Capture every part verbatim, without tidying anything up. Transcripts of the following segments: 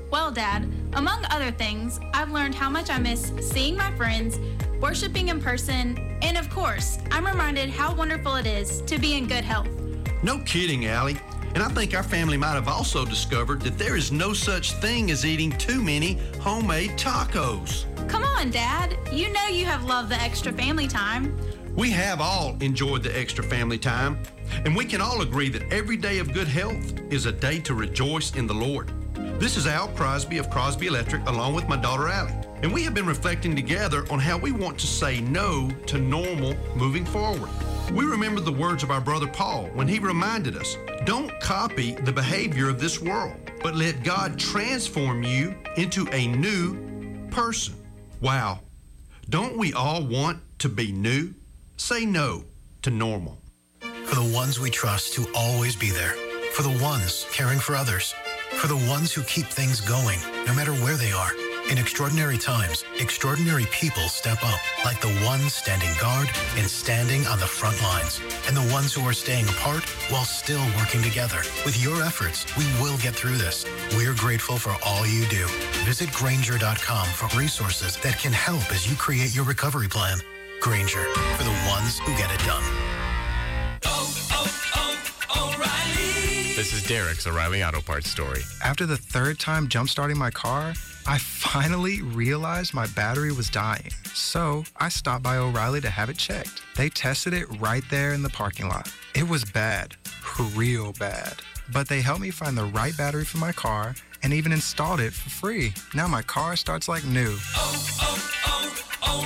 Well, Dad, among other things, I've learned how much I miss seeing my friends, worshiping in person, and of course, I'm reminded how wonderful it is to be in good health. No kidding, Allie. And I think our family might have also discovered that there is no such thing as eating too many homemade tacos. Come on, Dad. You know you have loved the extra family time. We have all enjoyed the extra family time, and we can all agree that every day of good health is a day to rejoice in the Lord. This is Al Crosby of Crosby Electric, along with my daughter Allie, and we have been reflecting together on how we want to say no to normal moving forward. We remember the words of our brother Paul when he reminded us, don't copy the behavior of this world, but let God transform you into a new person. Wow. Don't we all want to be new? Say no to normal. For the ones we trust to always be there. For the ones caring for others. For the ones who keep things going, no matter where they are. In extraordinary times, extraordinary people step up, like the ones standing guard and standing on the front lines, and the ones who are staying apart while still working together. With your efforts, we will get through this. We're grateful for all you do. Visit Grainger dot com for resources that can help as you create your recovery plan. Grainger, for the ones who get it done. Oh, oh, oh, O'Reilly. This is Derek's O'Reilly Auto Parts story. After the third time jump-starting my car, I finally realized my battery was dying. So I stopped by O'Reilly to have it checked. They tested it right there in the parking lot. It was bad, real bad. But they helped me find the right battery for my car and even installed it for free. Now my car starts like new. Oh, oh, oh,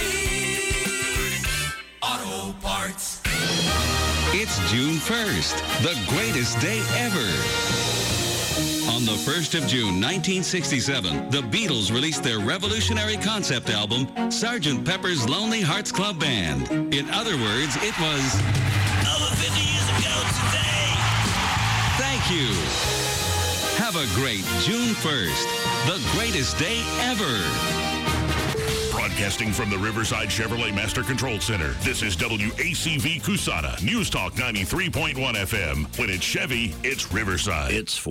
O'Reilly Auto Parts. It's June first, the greatest day ever. On the first of June, nineteen sixty-seven, the Beatles released their revolutionary concept album, Sergeant Pepper's Lonely Hearts Club Band. In other words, it was... Over fifty years ago today. Thank you. Have a great June first, the greatest day ever. Broadcasting from the Riverside Chevrolet Master Control Center, this is W A C V Cusana, News Talk ninety-three point one F M. When it's Chevy, it's Riverside. It's for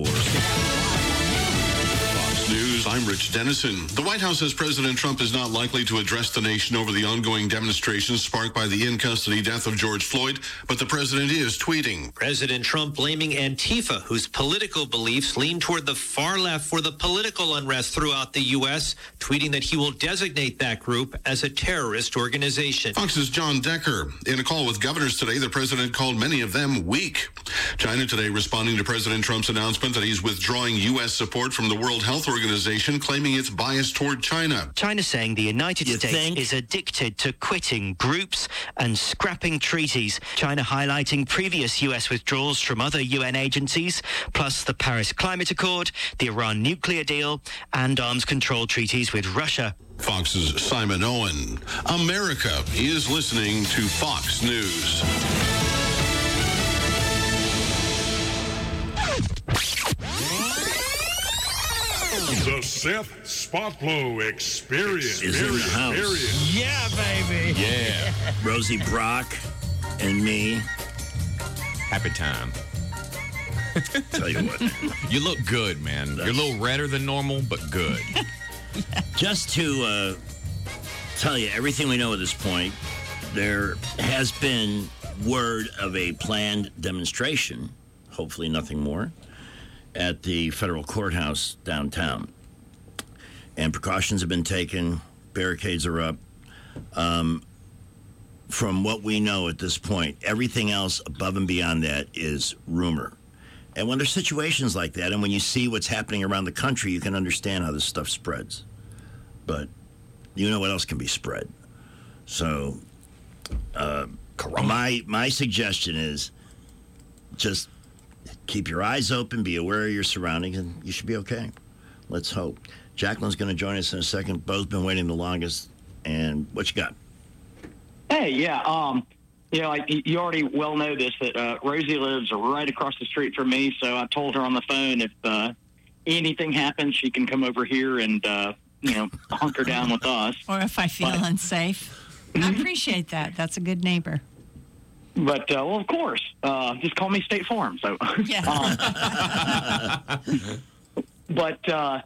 Fox News, I'm Rich Dennison. The White House says President Trump is not likely to address the nation over the ongoing demonstrations sparked by the in-custody death of George Floyd, but the president is tweeting. President Trump blaming Antifa, whose political beliefs lean toward the far left, for the political unrest throughout the U S, tweeting that he will designate that group as a terrorist organization. Fox's John Decker. In a call with governors today, the president called many of them weak. China today responding to President Trump's announcement that he's withdrawing U S support from the World Health Organization, claiming it's biased toward China. China saying the United You States think? is addicted to quitting groups and scrapping treaties. China highlighting previous U S withdrawals from other U N agencies, plus the Paris Climate Accord, the Iran nuclear deal, and arms control treaties with Russia. Fox's Simon Owen. America is listening to Fox News. The Seth Spotlow Experience. Is in the house. Experience. Yeah, baby. Yeah. Rosie Brock and me. Happy time. Tell you what. You look good, man. You're a little redder than normal, but good. Just to uh, tell you everything we know at this point, there has been word of a planned demonstration, hopefully nothing more, at the federal courthouse downtown. And precautions have been taken. Barricades are up. Um, from what we know at this point, everything else above and beyond that is rumor. And when there's situations like that, and when you see what's happening around the country, you can understand how this stuff spreads. But you know what else can be spread. So uh, my my suggestion is just keep your eyes open, be aware of your surroundings, and you should be okay. Let's hope. Jacqueline's going to join us in a second. Bo's been waiting the longest. And what you got? Hey, yeah, um, you know, like you already well know this, that uh, Rosie lives right across the street from me, so I told her on the phone if uh, anything happens, she can come over here and, uh, you know, hunker down with us. Or if I feel but, unsafe. I appreciate that. That's a good neighbor. But, uh, well, of course, uh, just call me State Farm. So, yeah. um, but, uh,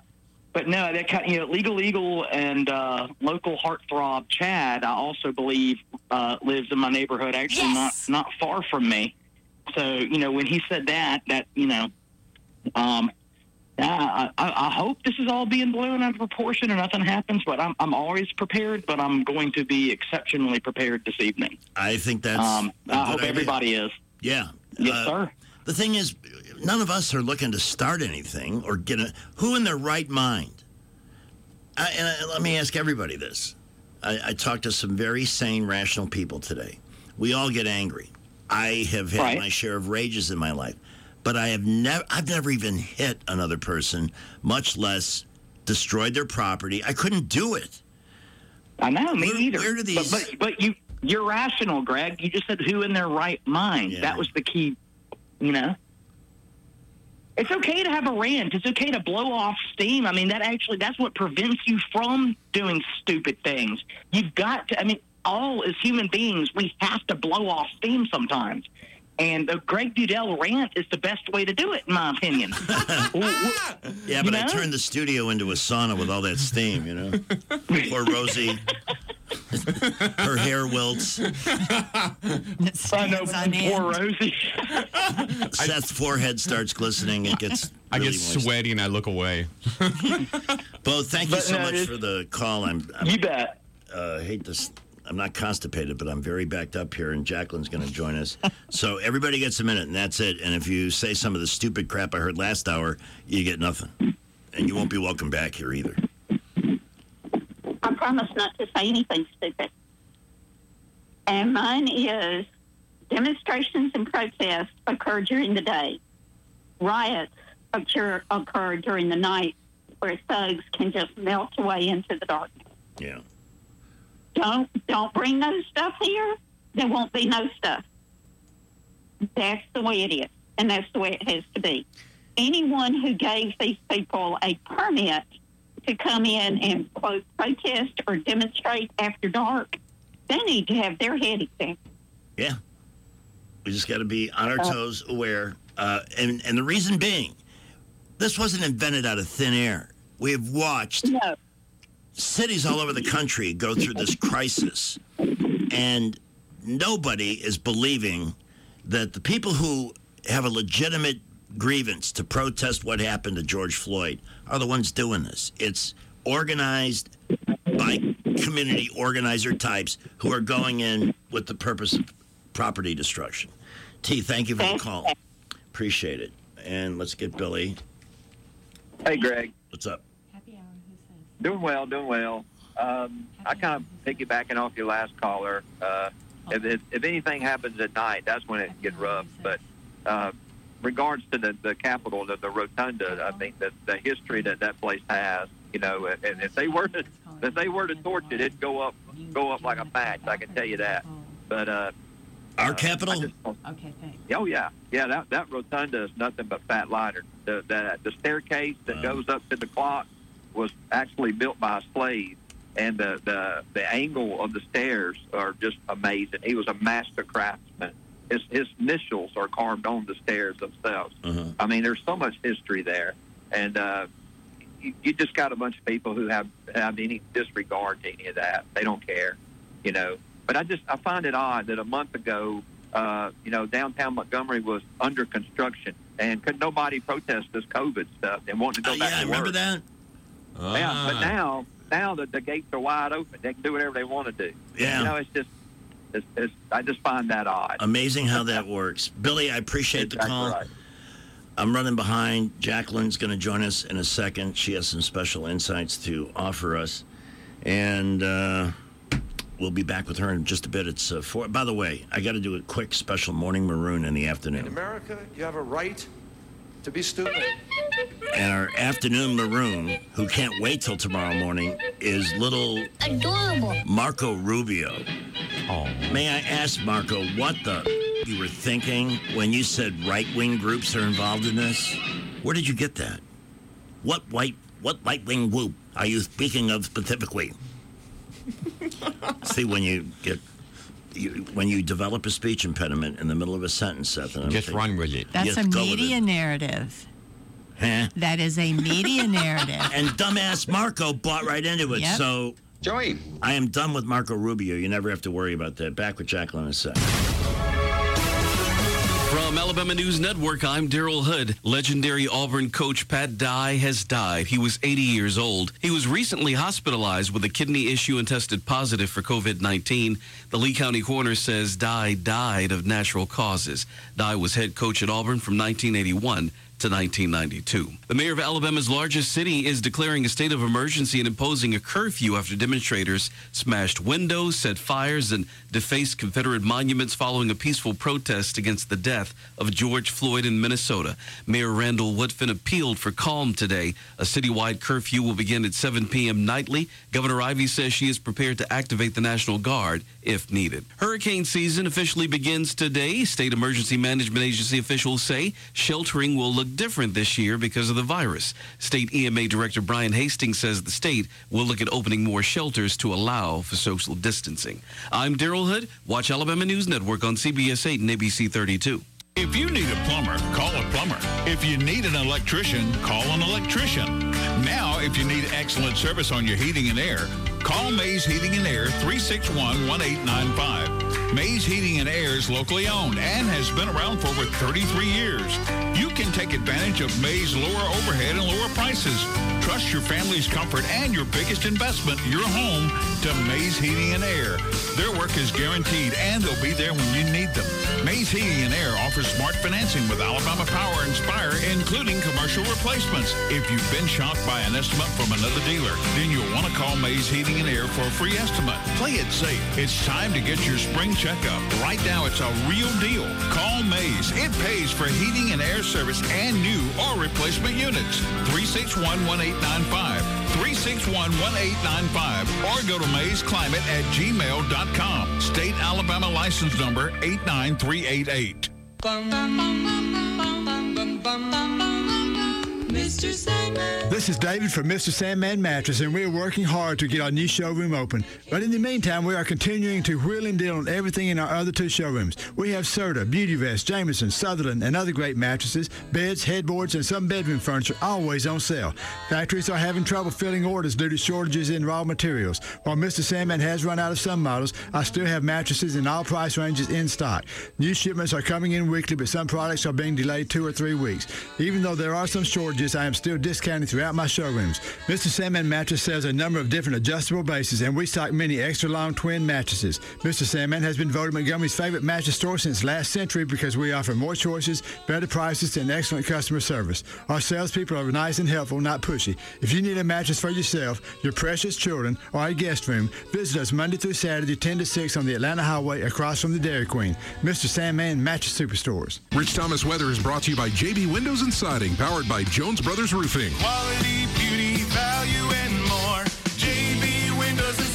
but no, that kind you know, Legal Eagle and uh, local heartthrob Chad, I also believe uh, lives in my neighborhood, actually Yes. not not far from me. So you know, when he said that, that you know, um, I, I, I hope this is all being blown out of proportion and nothing happens. But I'm I'm always prepared, but I'm going to be exceptionally prepared this evening. I think that's. Um, a I good hope idea. everybody is. Yeah. Yes, Uh, sir. The thing is, none of us are looking to start anything or get a. Who in their right mind? I, and I, let me ask everybody this. I, I talked to some very sane, rational people today. We all get angry. I have had Right. my share of rages in my life, but I have never. I've never even hit another person, much less destroyed their property. I couldn't do it. I know, me Where- either. where do these- But, but but you you're rational, Greg. You just said who in their right mind. Yeah. That was the key. You know, it's okay to have a rant. It's okay to blow off steam. I mean, that actually that's what prevents you from doing stupid things. You've got to. I mean, all as human beings, we have to blow off steam sometimes. And the Greg Dudell rant is the best way to do it, in my opinion. Yeah, You but I know? turned the studio into a sauna with all that steam, you know? Poor Rosie. Her hair wilts. I know, poor Rosie. Seth's forehead starts glistening. It gets I really get moist. sweaty and I look away. Bo, thank you But so no, much it's- for the call. I'm, I'm You bet. uh, hate this. I'm not constipated, but I'm very backed up here, and Jacqueline's going to join us. So everybody gets a minute, and that's it. And if you say some of the stupid crap I heard last hour, you get nothing. And you won't be welcome back here either. I promise not to say anything stupid. And mine is demonstrations and protests occur during the day. Riots occur, occur during the night where thugs can just melt away into the darkness. Yeah. Don't don't bring no stuff here. There won't be no stuff. That's the way it is, and that's the way it has to be. Anyone who gave these people a permit to come in and, quote, protest or demonstrate after dark, they need to have their head examined. Yeah. We just got to be on our Uh, toes, aware. Uh, and, and the reason being, this wasn't invented out of thin air. We have watched No. cities all over the country go through this crisis, and nobody is believing that the people who have a legitimate grievance to protest what happened to George Floyd are the ones doing this. It's organized by community organizer types who are going in with the purpose of property destruction. T, thank you for the call. Appreciate it. And let's get Billy. Hey, Greg. What's up? Doing well, doing well. Um, I kind of piggybacking off your last caller. Uh, if, if, if anything happens at night, that's when it gets rough. But uh, regards to the, the Capitol, the, the rotunda, I think that the history that that place has, you know, and if they were to if they were to torch it, it'd go up go up like a match. I can tell you that. But uh, our Capitol. Okay, thanks. Oh yeah, yeah. That that rotunda is nothing but fat liner. The the, the staircase that goes up to the clock was actually built by a slave, and the, the the angle of the stairs are just amazing. He was a master craftsman. His his initials are carved on the stairs themselves. Uh-huh. I mean, there's so much history there, and uh, you, you just got a bunch of people who have have any disregard to any of that. They don't care, you know. But I just I find it odd that a month ago, uh, you know, downtown Montgomery was under construction, and could nobody protest this COVID stuff and want to go Oh, back yeah, to remember work. that? Yeah, but Ah. now, now that the gates are wide open, they can do whatever they want to do. Yeah. You know, it's just, it's, it's, I just find that odd. Amazing how that works. Billy, I appreciate the Exactly call. right. I'm running behind. Jacqueline's going to join us in a second. She has some special insights to offer us. And uh, we'll be back with her in just a bit. It's uh, four. By the way, I got to do a quick special morning maroon in the afternoon. In America, you have a right to be stupid. And our afternoon maroon, who can't wait till tomorrow morning, is little Adorable. Marco Rubio. Oh. May I ask, Marco, what the you were thinking when you said right-wing groups are involved in this? Where did you get that? What white, what right-wing group are you speaking of specifically? See, when you get, you, when you develop a speech impediment in the middle of a sentence, Seth, and I'm Just thinking, run with it. That's Just a go with media it. narrative. Huh? That is a media narrative. And dumbass Marco bought right into it. Yep. So, Joey, I am done with Marco Rubio. You never have to worry about that. Back with Jacqueline in a sec. From Alabama News Network, I'm Daryl Hood. Legendary Auburn coach Pat Dye has died. He was eighty years old. He was recently hospitalized with a kidney issue and tested positive for covid nineteen. The Lee County coroner says Dye died of natural causes. Dye was head coach at Auburn from nineteen eighty-one to nineteen ninety-two. The mayor of Alabama's largest city is declaring a state of emergency and imposing a curfew after demonstrators smashed windows, set fires, and defaced Confederate monuments following a peaceful protest against the death of George Floyd in Minnesota. Mayor Randall Woodfin appealed for calm today. A citywide curfew will begin at seven p.m. nightly. Governor Ivey says she is prepared to activate the National Guard if needed. Hurricane season officially begins today. State Emergency Management Agency officials say sheltering will look different this year because of the virus. State E M A Director Brian Hastings says the state will look at opening more shelters to allow for social distancing. I'm Daryl Hood. Watch Alabama News Network on C B S eight and A B C thirty-two. If you need a plumber, call a plumber. If you need an electrician, call an electrician. Now, if you need excellent service on your heating and air, call Mays Heating and Air three six one, one eight nine five. Mays Heating and Air is locally owned and has been around for over thirty-three years. You can take advantage of Mays' lower overhead and lower prices. Trust your family's comfort and your biggest investment, your home, to Mays Heating and Air. Their work is guaranteed and they'll be there when you need them. Mays Heating and Air offers smart financing with Alabama Power and Spire, including commercial replacements. If you've been shocked by an estimate from another dealer, then you'll want to call Mays Heating and Air for a free estimate. Play it safe. It's time to get your spring checkup. Right now, it's a real deal. Call Mays. It pays for heating and air service and new or replacement units. three six one, one eight nine five. three six one, one eight nine five. Or go to mays climate at gmail dot com. State Alabama license number eight nine three eight eight. Mister Sandman. This is David from Mister Sandman Mattress, and we are working hard to get our new showroom open. But in the meantime, we are continuing to wheel and deal on everything in our other two showrooms. We have Serta, Beauty Vest, Jameson, Sutherland, and other great mattresses, beds, headboards, and some bedroom furniture always on sale. Factories are having trouble filling orders due to shortages in raw materials. While Mister Sandman has run out of some models, I still have mattresses in all price ranges in stock. New shipments are coming in weekly, but some products are being delayed two or three weeks. Even though there are some shortages, I am still discounting throughout my showrooms. Mister Sandman Mattress sells a number of different adjustable bases, and we stock many extra long twin mattresses. Mister Sandman has been voted Montgomery's favorite mattress store since last century because we offer more choices, better prices, and excellent customer service. Our salespeople are nice and helpful, not pushy. If you need a mattress for yourself, your precious children, or a guest room, visit us Monday through Saturday, ten to six on the Atlanta Highway across from the Dairy Queen. Mister Sandman Mattress Superstores. Rich Thomas Weather is brought to you by J B Windows and Siding, powered by Jones Brothers Roofing. Quality, beauty, value, and more. J B Windows and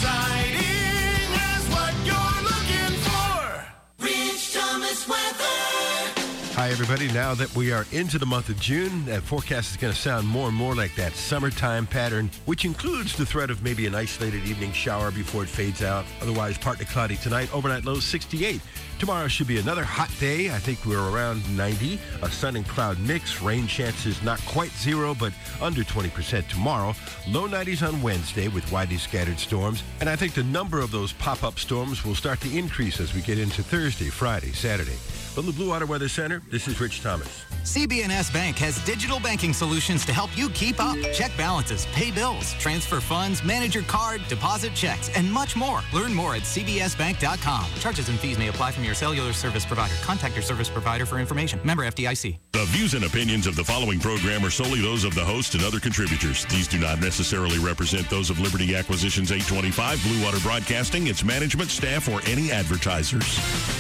Siding has what you're looking for. Rich Thomas Weather. Hi, everybody. Now that we are into the month of June, that forecast is going to sound more and more like that summertime pattern, which includes the threat of maybe an isolated evening shower before it fades out. Otherwise, partly cloudy tonight. Overnight low sixty-eight. Tomorrow should be another hot day. I think we're around ninety. A sun and cloud mix. Rain chances not quite zero, but under twenty percent tomorrow. Low nineties on Wednesday with widely scattered storms. And I think the number of those pop-up storms will start to increase as we get into Thursday, Friday, Saturday. From the Blue Water Weather Center, this is Rich Thomas. C B N S Bank has digital banking solutions to help you keep up. Check balances, pay bills, transfer funds, manage your card, deposit checks, and much more. Learn more at c b s bank dot com. Charges and fees may apply from your cellular service provider. Contact your service provider for information. Member F D I C. The views and opinions of the following program are solely those of the host and other contributors. These do not necessarily represent those of Liberty Acquisitions eight twenty-five, Blue Water Broadcasting, its management, staff, or any advertisers.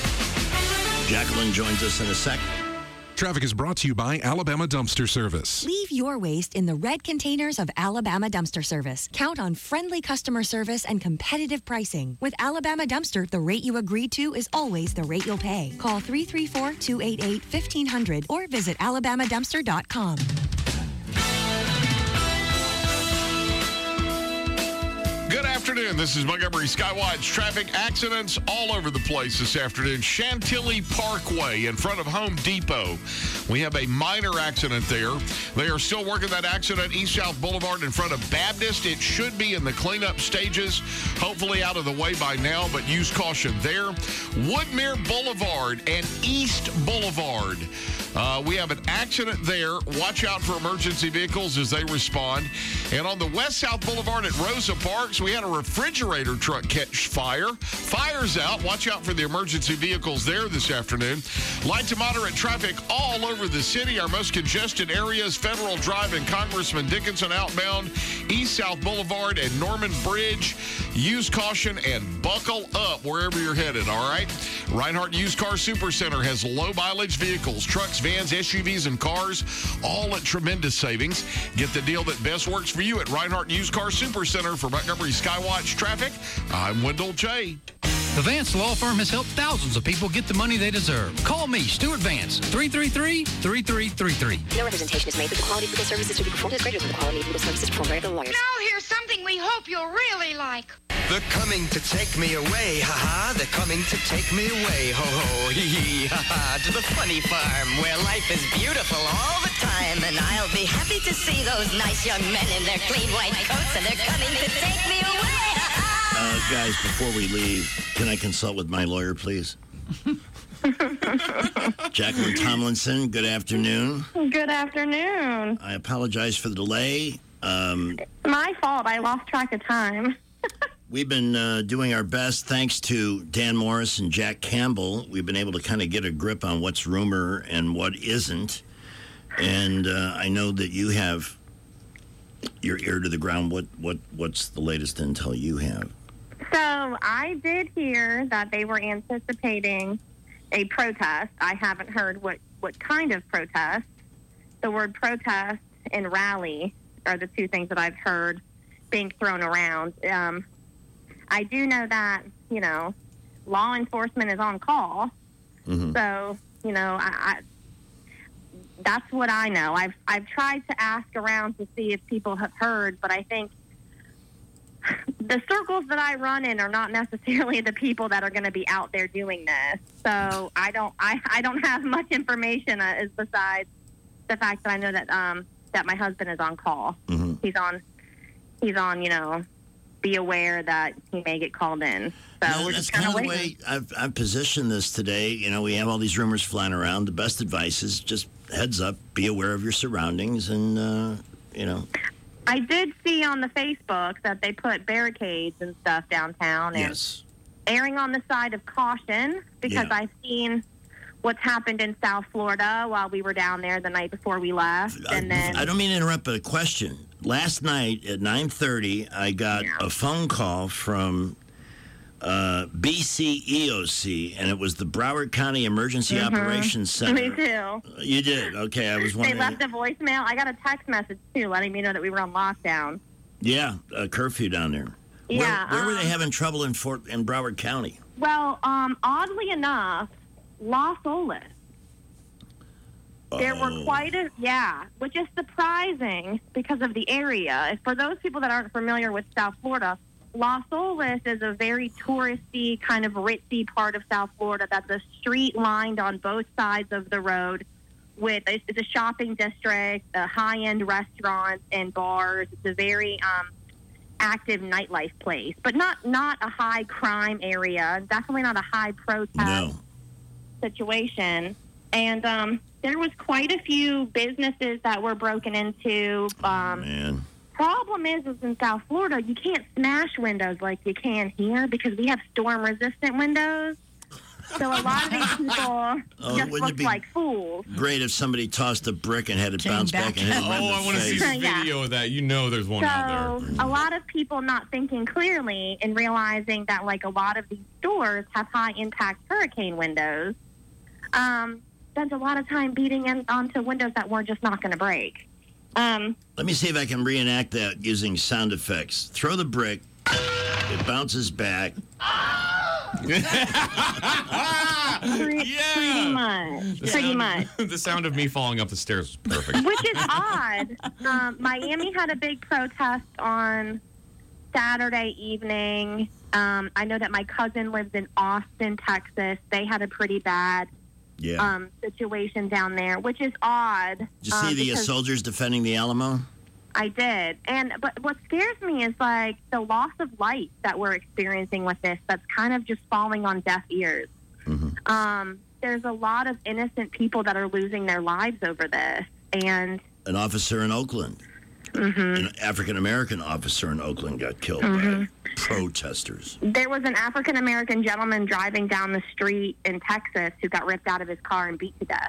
Jacqueline joins us in a sec. Traffic is brought to you by Alabama Dumpster Service. Leave your waste in the red containers of Alabama Dumpster Service. Count on friendly customer service and competitive pricing. With Alabama Dumpster, the rate you agreed to is always the rate you'll pay. Call three three four, two eight eight, fifteen hundred or visit alabama dumpster dot com. Good afternoon. afternoon. This is Montgomery Skywatch. Traffic accidents all over the place this afternoon. Chantilly Parkway in front of Home Depot. We have a minor accident there. They are still working that accident East-South Boulevard in front of Baptist. It should be in the cleanup stages. Hopefully out of the way by now, but use caution there. Woodmere Boulevard and East Boulevard. Uh, we have an accident there. Watch out for emergency vehicles as they respond. And on the West-South Boulevard at Rosa Parks, we had a refrigerator truck catch fire. Fire's out. Watch out for the emergency vehicles there this afternoon. Light to moderate traffic all over the city. Our most congested areas, Federal Drive and Congressman Dickinson outbound, East-South Boulevard and Norman Bridge. Use caution and buckle up wherever you're headed, all right? Reinhardt Used Car Supercenter has low mileage vehicles, trucks, vans, S U Vs, and cars, all at tremendous savings. Get the deal that best works for you at Reinhardt Used Car Supercenter. For Montgomery Skywatch Traffic, I'm Wendell J. The Vance Law Firm has helped thousands of people get the money they deserve. Call me, Stuart Vance, three three three, three three three three. No representation is made that the quality of legal services to be performed is greater than the quality of legal services performed by other lawyers. Now here's something we hope you'll really like. They're coming to take me away, ha-ha. They're coming to take me away, ho-ho, hee-hee, ha-ha. To the funny farm where life is beautiful all the time. And I'll be happy to see those nice young men in their clean white coats. And they're coming to take me away, ha-ha. Uh, guys, before we leave, can I consult with my lawyer, please? Jacqueline Tomlinson, good afternoon. Good afternoon. I apologize for the delay. Um, My fault. I lost track of time. We've been uh, doing our best, thanks to Dan Morris and Jack Campbell. We've been able to kind of get a grip on what's rumor and what isn't. And uh, I know that you have your ear to the ground. What what what's the latest intel you have? So I did hear that they were anticipating a protest. I haven't heard what, what kind of protest. The word protest and rally are the two things that I've heard being thrown around. Um, I do know that, you know, law enforcement is on call. Mm-hmm. So, you know, I, I, that's what I know. I've I've tried to ask around to see if people have heard, but I think the circles that I run in are not necessarily the people that are going to be out there doing this. So I don't I, I don't have much information uh, as besides the fact that I know that um, that my husband is on call. Mm-hmm. He's on he's on, you know, be aware that he may get called in. So yeah, we're that's just kind of the waiting. way I've, I've positioned this today. You know, we have all these rumors flying around. The best advice is just heads up, be aware of your surroundings, and, uh, you know. I did see on the Facebook that they put barricades and stuff downtown. And yes. Erring on the side of caution, because Yeah. I've seen what's happened in South Florida while we were down there the night before we left. And then I don't mean to interrupt, but a question. Last night at nine thirty, I got a phone call from uh, B C E O C, and it was the Broward County Emergency Mhm. Operations Center. Me too. You did? Okay, I was They wondering. left a voicemail. I got a text message, too, letting me know that we were on lockdown. Yeah, a curfew down there. Yeah, Where, where were um, they having trouble in Fort in Broward County? Well, um, oddly enough, Los Olas. There were Oh. quite a, yeah, which is surprising because of the area. For those people that aren't familiar with South Florida, Los Olas is a very touristy, kind of ritzy part of South Florida that's a street lined on both sides of the road with, it's, it's a shopping district, uh, high-end restaurants and bars. It's a very um, active nightlife place, but not, not a high crime area, definitely not a high protest No. situation. And um, there was quite a few businesses that were broken into. Um, Man. Problem is, is in South Florida, you can't smash windows like you can here because we have storm-resistant windows. So a lot of these people Oh, just wouldn't it look be like fools. Great if somebody tossed a brick and had it bounce back, and hit them Oh, in the I want to see face. some Yeah. video of that. You know there's one So out there. a lot of people not thinking clearly and realizing that, like, a lot of these stores have high-impact hurricane windows. Um, spent a lot of time beating in, onto windows that were just not going to break. Um, Let me see if I can reenact that using sound effects. Throw the brick, it bounces back. pretty, pretty much. The Pretty sound- much. The sound of me falling up the stairs was perfect. Which is odd. Um, Miami had a big protest on Saturday evening. Um, I know that my cousin lives in Austin, Texas. They had a pretty bad Yeah. um, situation down there, which is odd. Did you see um, the uh, because soldiers defending the Alamo? I did. And but what scares me is like the loss of life that we're experiencing with this that's kind of just falling on deaf ears. Mm-hmm. Um, there's a lot of innocent people that are losing their lives over this. And An officer in Oakland, mhm. an African-American officer in Oakland got killed Mhm. by protesters. There was an African-American gentleman driving down the street in Texas who got ripped out of his car and beat to death.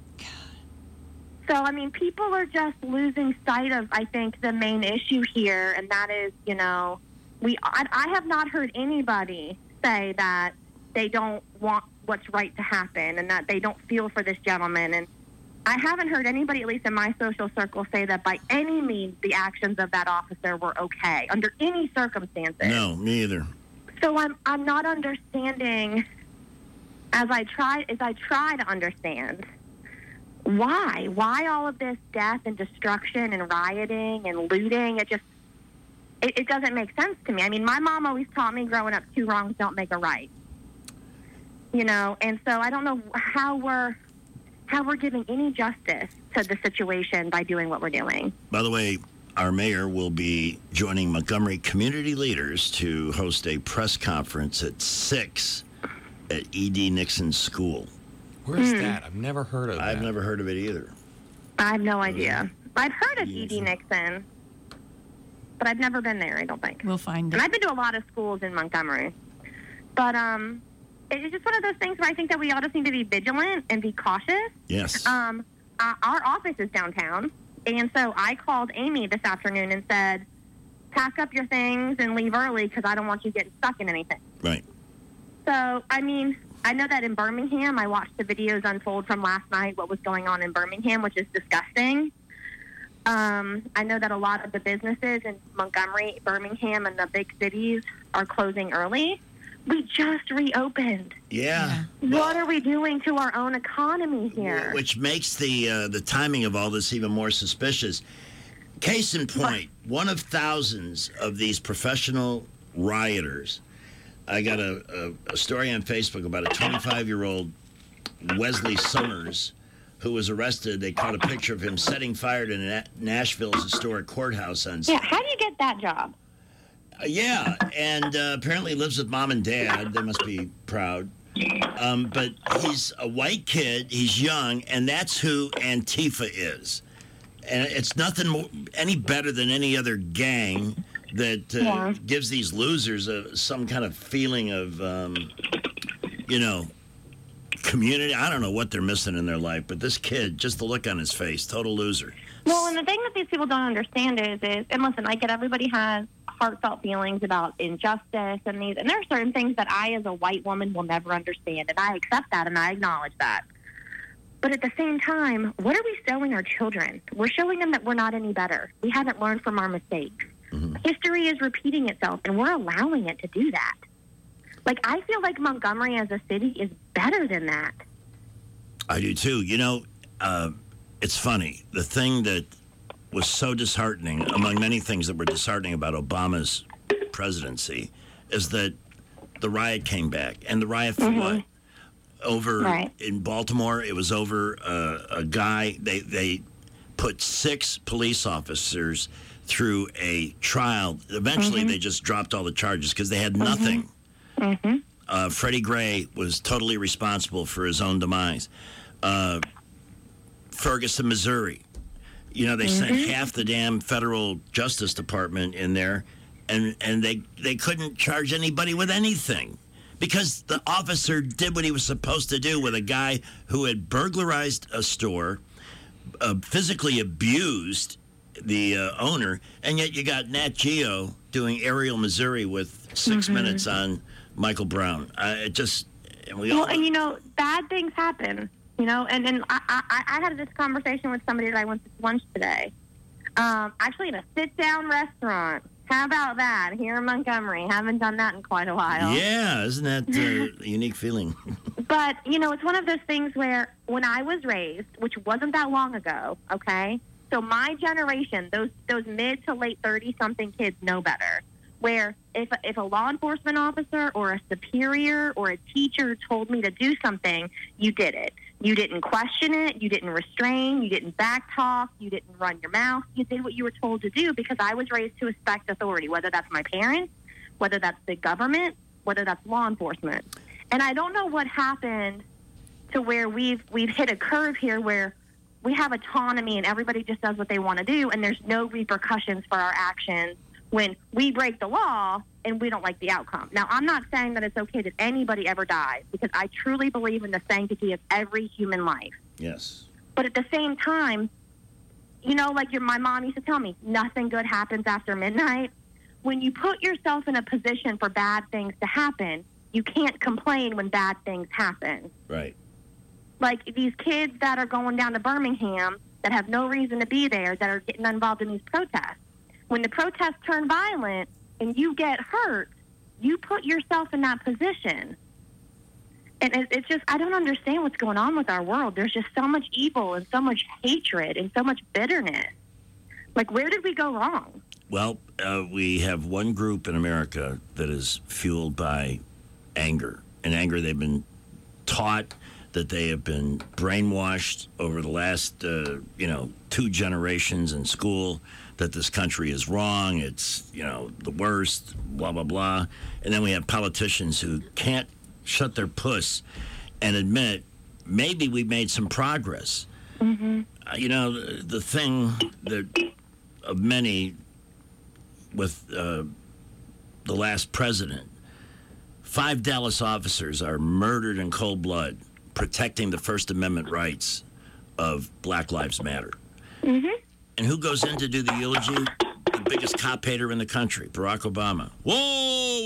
So, I mean, people are just losing sight of, I think, the main issue here, and that is, you know, we. I, I have not heard anybody say that they don't want what's right to happen and that they don't feel for this gentleman. And I haven't heard anybody, at least in my social circle, say that by any means the actions of that officer were okay under any circumstances. No, me either. So I'm I'm not understanding as I try as I try to understand why why all of this death and destruction and rioting and looting. It just it, it doesn't make sense to me. I mean, my mom always taught me growing up, two wrongs don't make a right. You know, and so I don't know how we're how we're giving any justice to the situation by doing what we're doing. By the way, our mayor will be joining Montgomery community leaders to host a press conference at six at E D. Nixon School. Where's Hmm. that? I've never heard of I've that. never heard of it either. I have no idea. I've heard of E D. Nixon, but I've never been there, I don't think. We'll find And it. I've been to a lot of schools in Montgomery. But um, it's just one of those things where I think that we all just need to be vigilant and be cautious. Yes. Um, uh, our office is downtown, and so I called Amy this afternoon and said, pack up your things and leave early because I don't want you getting stuck in anything. Right. So, I mean, I know that in Birmingham, I watched the videos unfold from last night, what was going on in Birmingham, which is disgusting. Um, I know that a lot of the businesses in Montgomery, Birmingham, and the big cities are closing early. We just reopened. Yeah. What are we doing to our own economy here? Which makes the uh, the timing of all this even more suspicious. Case in point, one of thousands of these professional rioters. I got a, a, a story on Facebook about a twenty-five-year-old Wesley Summers who was arrested. They caught a picture of him setting fire to Na- Nashville's historic courthouse on Yeah, how do you get that job? Uh, yeah, and uh, apparently lives with mom and dad. They must be proud. Um, but he's a white kid. He's young, and that's who Antifa is. And it's nothing more, any better than any other gang that uh, Yeah. gives these losers a, some kind of feeling of, um, you know, community. I don't know what they're missing in their life, but this kid, just the look on his face, total loser. Well, and the thing that these people don't understand is, is and listen, I get everybody has heartfelt feelings about injustice and these, and there are certain things that I, as a white woman, will never understand, and I accept that and I acknowledge that. But at the same time, what are we showing our children? We're showing them that we're not any better. We haven't learned from our mistakes. Mm-hmm. History is repeating itself, and we're allowing it to do that. Like, I feel like Montgomery as a city is better than that. I do too. You know, uh, it's funny. The thing that was so disheartening, among many things that were disheartening about Obama's presidency, is that the riot came back. And the riot for Mhm. what? Over Right. in Baltimore, it was over uh, a guy. They, they put six police officers through a trial. Eventually, Mhm. they just dropped all the charges because they had nothing. Mm-hmm. Uh, Freddie Gray was totally responsible for his own demise. Uh, Ferguson, Missouri. You know, they sent Mhm. half the damn federal Justice Department in there, and, and they, they couldn't charge anybody with anything because the officer did what he was supposed to do with a guy who had burglarized a store, uh, physically abused the uh, owner, and yet you got Nat Geo doing Ariel, Missouri with six Mhm. minutes on Michael Brown. Uh, it just, and we Well, all, and you know, bad things happen. You know, and and I, I I had this conversation with somebody that I went to lunch today. Um, actually, in a sit-down restaurant. How about that here in Montgomery? Haven't done that in quite a while. yeah, isn't that uh, a unique feeling? But you know, it's one of those things where when I was raised, which wasn't that long ago, okay. So my generation, those those mid to late thirty something kids know better. where if if a law enforcement officer or a superior or a teacher told me to do something, you did it. You didn't question it. You didn't restrain. You didn't backtalk. You didn't run your mouth. You did what you were told to do because I was raised to respect authority, whether that's my parents, whether that's the government, whether that's law enforcement. And I don't know what happened to where we've we've hit a curve here where we have autonomy and everybody just does what they want to do, and there's no repercussions for our actions when we break the law and we don't like the outcome. Now, I'm not saying that it's okay that anybody ever dies because I truly believe in the sanctity of every human life. Yes. But at the same time, you know, like your, my mom used to tell me, nothing good happens after midnight. When you put yourself in a position for bad things to happen, you can't complain when bad things happen. Right. Like these kids that are going down to Birmingham that have no reason to be there, that are getting involved in these protests. When the protests turn violent and you get hurt, you put yourself in that position. And it, it's just, I don't understand what's going on with our world. There's just so much evil and so much hatred and so much bitterness. Like, where did we go wrong? Well, uh, we have one group in America that is fueled by anger. And anger, they've been taught that they have been brainwashed over the last, uh, you know, two generations in school that this country is wrong, it's, you know, the worst, blah, blah, blah. And then we have politicians who can't shut their puss and admit maybe we made some progress. Mm-hmm. Uh, you know, the, the thing that of many with uh, the last president, five Dallas officers are murdered in cold blood, protecting the First Amendment rights of Black Lives Matter. Mm-hmm. And who goes in to do the eulogy? The biggest cop hater in the country, Barack Obama. Whoa,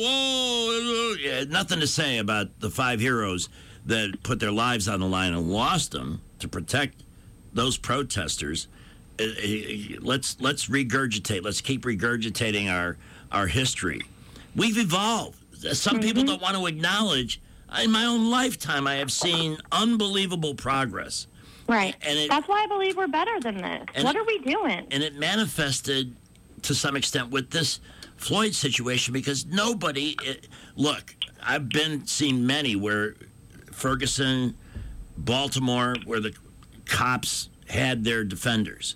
whoa, yeah, nothing to say about the five heroes that put their lives on the line and lost them to protect those protesters. Uh, uh, let's let's regurgitate. Let's keep regurgitating our our history. We've evolved. Some mm-hmm. people don't want to acknowledge. In my own lifetime, I have seen unbelievable progress. Right. And it, That's why I believe we're better than this. What it, are we doing? And it manifested to some extent with this Floyd situation because nobody, it, look, I've been seen many where Ferguson, Baltimore, where the cops had their defenders.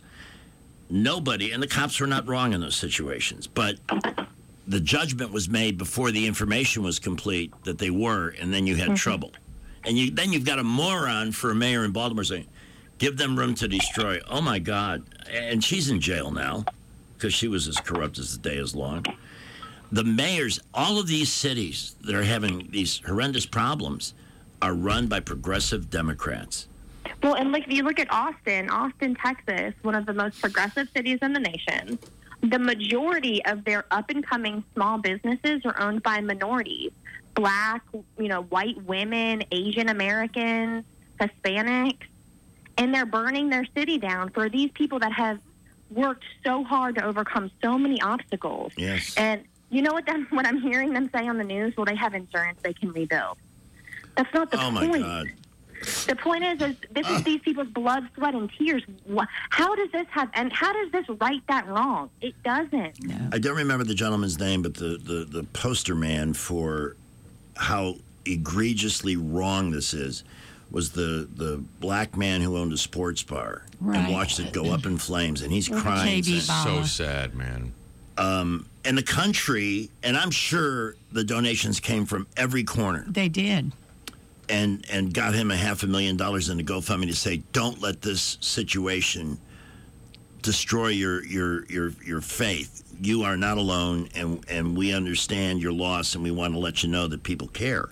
Nobody, and the cops were not wrong in those situations, but the judgment was made before the information was complete that they were, and then you had mm-hmm. trouble. And you, then you've got a moron for a mayor in Baltimore saying, give them room to destroy. Oh, my God. And she's in jail now because she was as corrupt as the day is long. The mayors, all of these cities that are having these horrendous problems are run by progressive Democrats. Well, and like if you look at Austin, Austin, Texas, one of the most progressive cities in the nation, the majority of their up-and-coming small businesses are owned by minorities. Black, you know, white women, Asian Americans, Hispanics, and they're burning their city down for these people that have worked so hard to overcome so many obstacles. Yes. And you know what? Them, what I'm hearing them say on the news? Well, they have insurance; they can rebuild. That's not the oh point. Oh my God. The point is, is this is these people's blood, sweat, and tears. How does this have, and how does this right that wrong? It doesn't. No. I don't remember the gentleman's name, but the, the, the poster man for how egregiously wrong this is was the, the black man who owned a sports bar right. and watched it go up in flames, and he's crying. So sad, man. Um, and the country, and I'm sure the donations came from every corner. They did. And and got him a half a million dollars in the GoFundMe to say, don't let this situation destroy your your your your faith. You are not alone, and and we understand your loss, and we want to let you know that people care.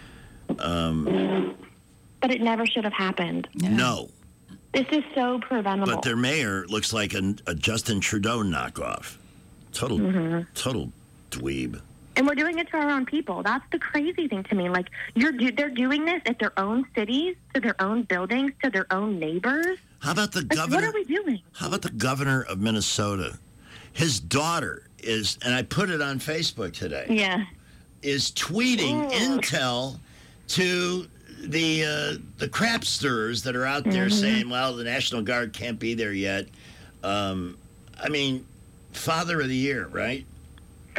Um, but it never should have happened. No. no. This is so preventable. But their mayor looks like a, a Justin Trudeau knockoff. Total, mm-hmm. total dweeb. And we're doing it to our own people. That's the crazy thing to me. Like, you're do- they're doing this at their own cities, to their own buildings, to their own neighbors. How about the like, governor? What are we doing? How about the governor of Minnesota? His daughter is, and I put it on Facebook today. Yeah. Is tweeting Ooh. intel to the uh, the crap stirrers that are out there mm-hmm. saying, well, the National Guard can't be there yet. Um, I mean, Father of the Year, right?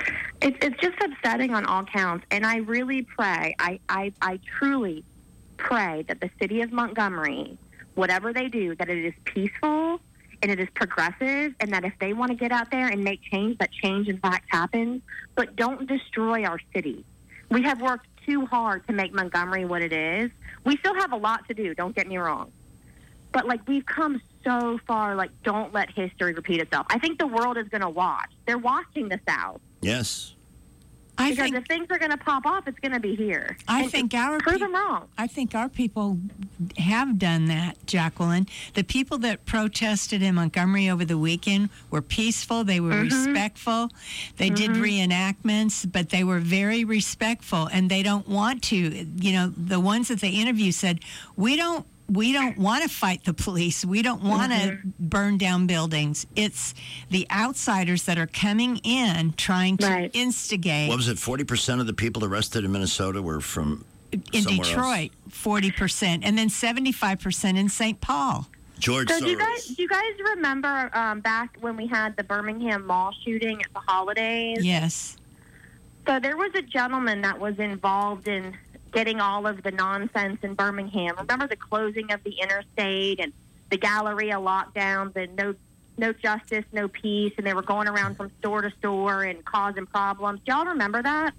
It's it's just upsetting on all counts, and I really pray, I, I, I truly pray that the city of Montgomery, whatever they do, that it is peaceful and it is progressive, and that if they want to get out there and make change, that change in fact happens, but don't destroy our city. We have worked too hard to make Montgomery what it is. We still have a lot to do, don't get me wrong. But, like, we've come so far, like, don't let history repeat itself. I think the world is going to watch. They're watching the South. Yes. I because think, if things are going to pop off, it's going to be here. I And think our prove peop- them wrong. I think our people have done that, Jacqueline. The people that protested in Montgomery over the weekend were peaceful. They were Mhm. respectful. They did Mhm. reenactments, but they were very respectful, and they don't want to. You know, the ones that they interviewed said, "We don't." We don't want to fight the police. We don't want to Mhm. burn down buildings. It's the outsiders that are coming in trying to Right. instigate. What was it? forty percent of the people arrested in Minnesota were from In somewhere Detroit, forty percent, and then seventy-five percent in Saint Paul. George So do you Soros. guys do you guys remember um, back when we had the Birmingham mall shooting at the holidays? Yes. So there was a gentleman that was involved in getting all of the nonsense in Birmingham. Remember the closing of the interstate and the Galleria lockdowns and no no justice, no peace, and they were going around from store to store and causing problems. Do y'all remember that?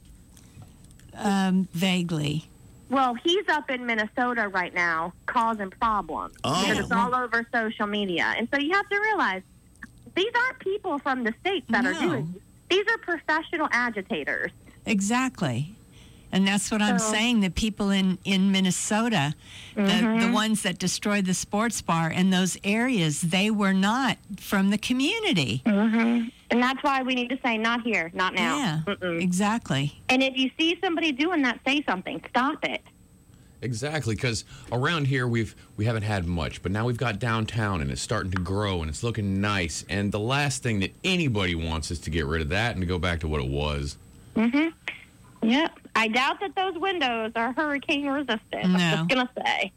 Um, vaguely. Well, he's up in Minnesota right now causing problems Oh. because it's all over social media. And so you have to realize these aren't people from the states that are No. doing this. These are professional agitators. Exactly. And that's what I'm So- saying. The people in, in Minnesota, the, the Mhm. ones that destroyed the sports bar in those areas, they were not from the community. Mm-hmm. And that's why we need to say, not here, not now. Yeah, Mm-mm. exactly. And if you see somebody doing that, say something. Stop it. Exactly, because around here we've we haven't had much, but now we've got downtown and it's starting to grow and it's looking nice. And the last thing that anybody wants is to get rid of that and to go back to what it was. Mm-hmm. Yep. I doubt that those windows are hurricane resistant. No. I'm just gonna say.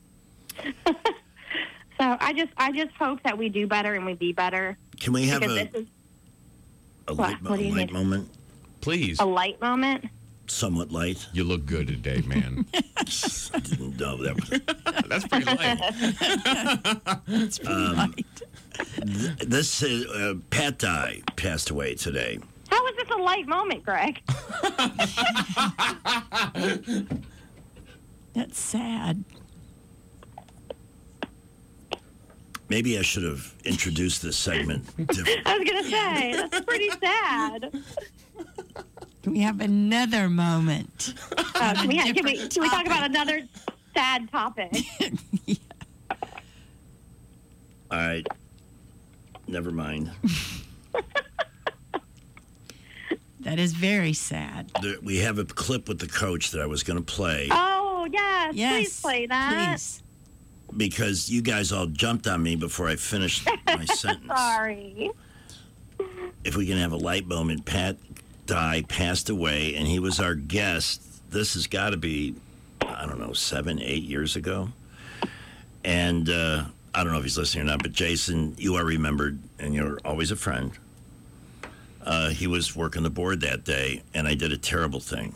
So I just, I just hope that we do better and we be better. Can we have because a, this is a What? light, mo- What do you light need? moment? Please. a light moment. Somewhat light. You look good today, man. I didn't know that was. That's pretty light. It's pretty Um, light. Th- this is, uh, Pat Dye passed away today. How is this a light moment, Greg? That's sad. Maybe I should have introduced this segment differently. I was gonna say that's pretty sad. We have another moment. Uh, can, we, can, we, can we talk about another sad topic? All right. Never mind. That is very sad. There, we have a clip with the coach that I was going to play Oh yes, Yes, please play that. Please. because you guys all jumped on me before I finished my sentence. Sorry. If we can have a light moment, Pat Dye passed away, and he was our guest. This has got to be, I don't know, seven, eight years ago. And uh, I don't know if he's listening or not, but Jason, you are remembered, and you're always a friend. Uh, he was working the board that day, and I did a terrible thing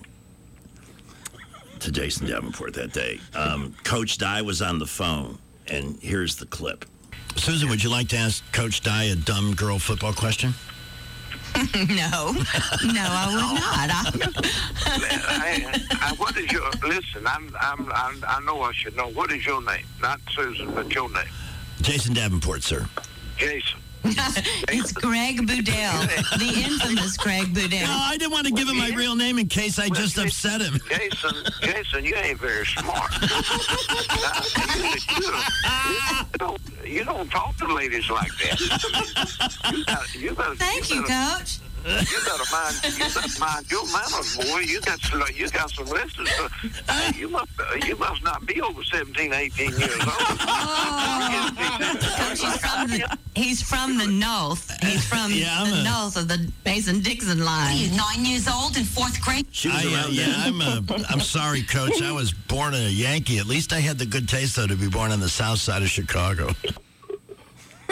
to Jason Davenport that day. Um, Coach Dye was on the phone, and here's the clip. Susan, would you like to ask Coach Dye a dumb girl football question? No, no, I would not. I, I, what is your listen? I'm, I'm, I'm, I know I should know. What is your name? Not Susan, but your name. Jason Davenport, sir. Jason. It's Greg Boudel, the infamous Greg Boudel. No, I didn't want to give him my real name in case I just upset him. Jason, Jason, you ain't very smart. Now, you, you, don't, you don't talk to ladies like that. You got, you got, Thank you, you, gotta, Coach. You gotta mind, you gotta mind your manners, boy. You got, some, you got some lessons. Uh, you must, uh, you must not be over seventeen, eighteen years old. Coach, he's from the, he's from the north. He's from Yeah, I'm the a- north of the Mason-Dixon line. Are you nine years old in fourth grade? She was I, uh, yeah, I'm, uh, I'm sorry, Coach. I was born a Yankee. At least I had the good taste, though, to be born on the south side of Chicago.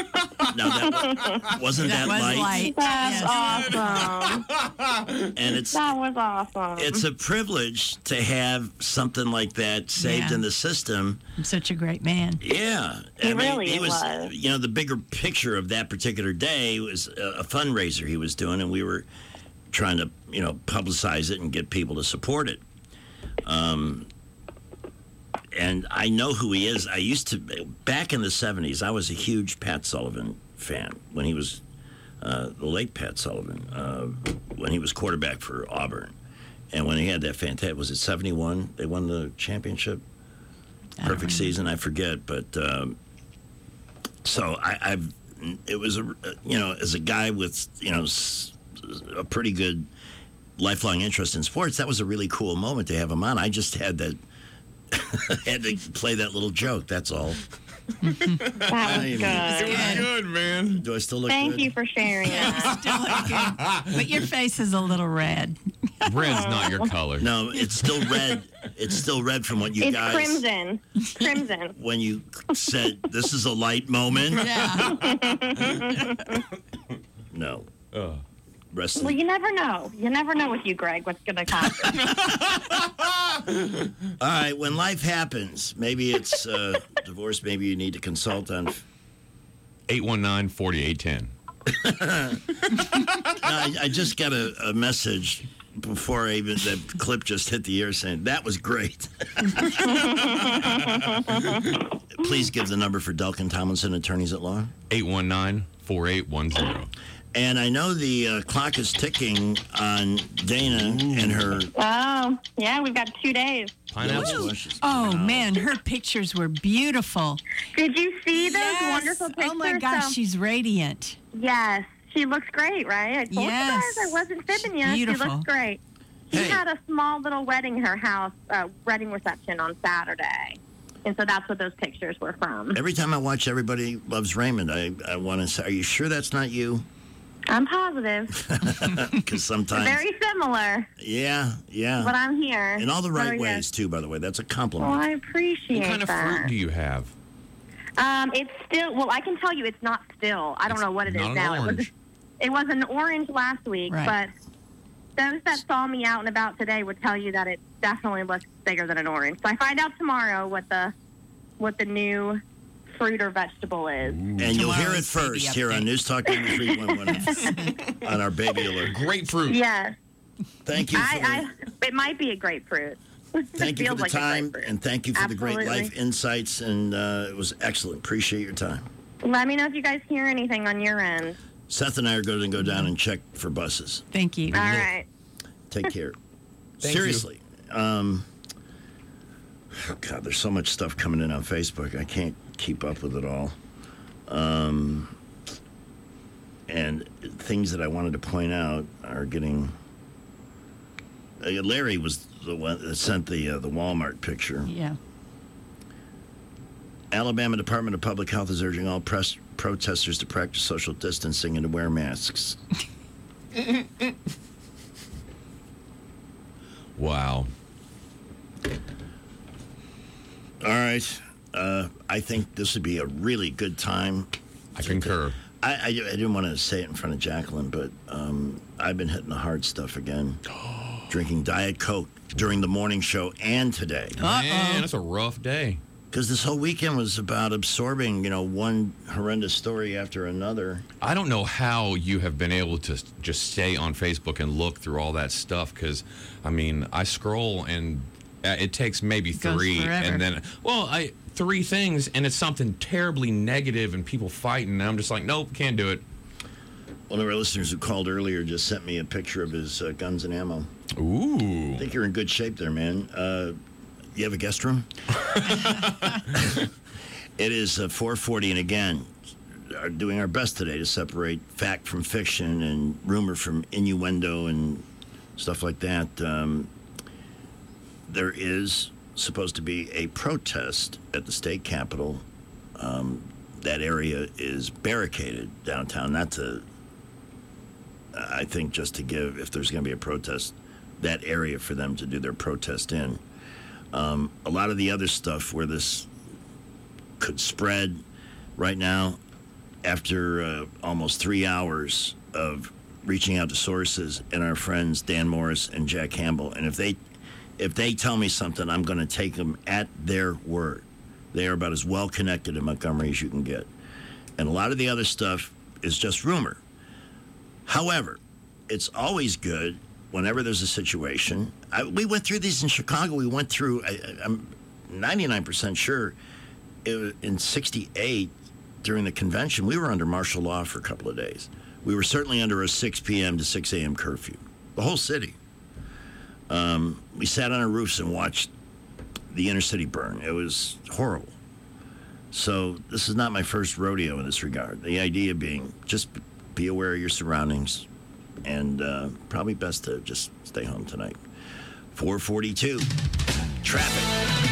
Now, that, wasn't that, That was light? light. That's Yes. awesome. And it's That was awesome. it's a privilege to have something like that saved Yeah. in the system. I'm such a great man. Yeah, He I mean, really he was. was. You know, the bigger picture of that particular day was a, a fundraiser he was doing, and we were trying to, you know, publicize it and get people to support it. Um, and I know who he is. I used to back in the seventies. I was a huge Pat Sullivan fan when he was uh, the late Pat Sullivan uh, when he was quarterback for Auburn, and when he had that fantastic was it seventy-one? They won the championship. Perfect season, I forget, but um, so I, I've it was a you know as a guy with you know s- a pretty good lifelong interest in sports, that was a really cool moment to have him on. I just had that had to play that little joke. That's all. That was good. It was good, man. Do I still look Thank good? you for sharing that. Still look good. But your face is a little red. Red's not your color. No, it's still red. It's still red from what you It's guys. crimson. Crimson. When you said this is a light moment. Yeah. No. Uh. Rest of Well, you never know. You never know with you, Greg, what's going to happen. All right, when life happens, maybe it's uh, divorce, maybe you need to consult on. eight one nine, four eight one zero. I, I just got a, a message before I even the clip just hit the air saying that was great. Please give the number for Delkin Tomlinson, attorneys at law. eight one nine, four eight one zero. And I know the uh, clock is ticking on Dana and her. Oh, yeah, we've got two days. Pineapple. Oh, man, her pictures were beautiful. Did you see those Yes. wonderful pictures? Oh, my gosh, So- she's radiant. Yes, she looks great, right? I told Yes. you guys I wasn't fibbing you. She beautiful. looks great. She Hey. had a small little wedding in her house, uh, wedding reception on Saturday. And so that's what those pictures were from. Every time I watch Everybody Loves Raymond, I, I want to say, are you sure that's not you? I'm positive. Because sometimes. Very similar, Yeah, yeah. but I'm here. In all the right Oh, yes. ways, too, by the way. That's a Well, compliment. I appreciate What kind of that. fruit do you have? Um, it's still, well, I can tell you it's not still. I don't It's know what it is not an now. It was, orange. it was an orange last week, Right. but those that saw me out and about today would tell you that it definitely looks bigger than an orange. So I find out tomorrow what the what the new fruit or vegetable is. And you'll hear it Tomorrow's baby first here on update. News Talk ninety-three point one on our baby alert. Grapefruit. Yes. Thank you for, I, I, it might be a grapefruit. thank you for Feels the like a time, grapefruit. and thank you for the great Absolutely. life insights, and uh, it was excellent. Appreciate your time. Let me know if you guys hear anything on your end. Seth and I are going to go down and check for buses. Thank you. All right. Take care. Thank you. Seriously. Um, oh God, there's so much stuff coming in on Facebook. I can't keep up with it all. Um, and things that I wanted to point out are getting. Uh, Larry was the one that sent the uh, the Walmart picture. Yeah. Alabama Department of Public Health is urging all press protesters to practice social distancing and to wear masks. Wow. All right. Uh, I think this would be a really good time. I concur. I, I, I didn't want to say it in front of Jacqueline, but um, I've been hitting the hard stuff again. Drinking Diet Coke during the morning show and today. Man, that's a rough day. Because this whole weekend was about absorbing, you know, one horrendous story after another. I don't know how you have been able to s- just stay on Facebook and look through all that stuff because, I mean, I scroll and uh, it takes maybe Goes three. forever. And then, well, I three things and it's something terribly negative and people fighting. And I'm just like, nope, can't do it. One of our listeners who called earlier just sent me a picture of his uh, guns and ammo. Ooh. I think you're in good shape there, man. Uh, you have a guest room? It is uh, four forty, and again, are doing our best today to separate fact from fiction and rumor from innuendo and stuff like that. Um, there is supposed to be a protest at the state capitol. Um, that area is barricaded downtown. Not to, I think, just to give, if there's going to be a protest, that area for them to do their protest in. Um, a lot of the other stuff where this could spread right now, after uh, almost three hours of reaching out to sources and our friends Dan Morris and Jack Campbell. And if they if they tell me something, I'm going to take them at their word. They are about as well connected in Montgomery as you can get. And a lot of the other stuff is just rumor. However, it's always good whenever there's a situation. I, we went through these in Chicago. We went through, I, I'm ninety-nine percent sure, it was in sixty-eight during the convention, we were under martial law for a couple of days. We were certainly under a six p.m. to six a.m. curfew, the whole city. Um, we sat on our roofs and watched the inner city burn. It was horrible. So this is not my first rodeo in this regard. The idea being just be aware of your surroundings, and uh, probably best to just stay home tonight. four forty-two, traffic.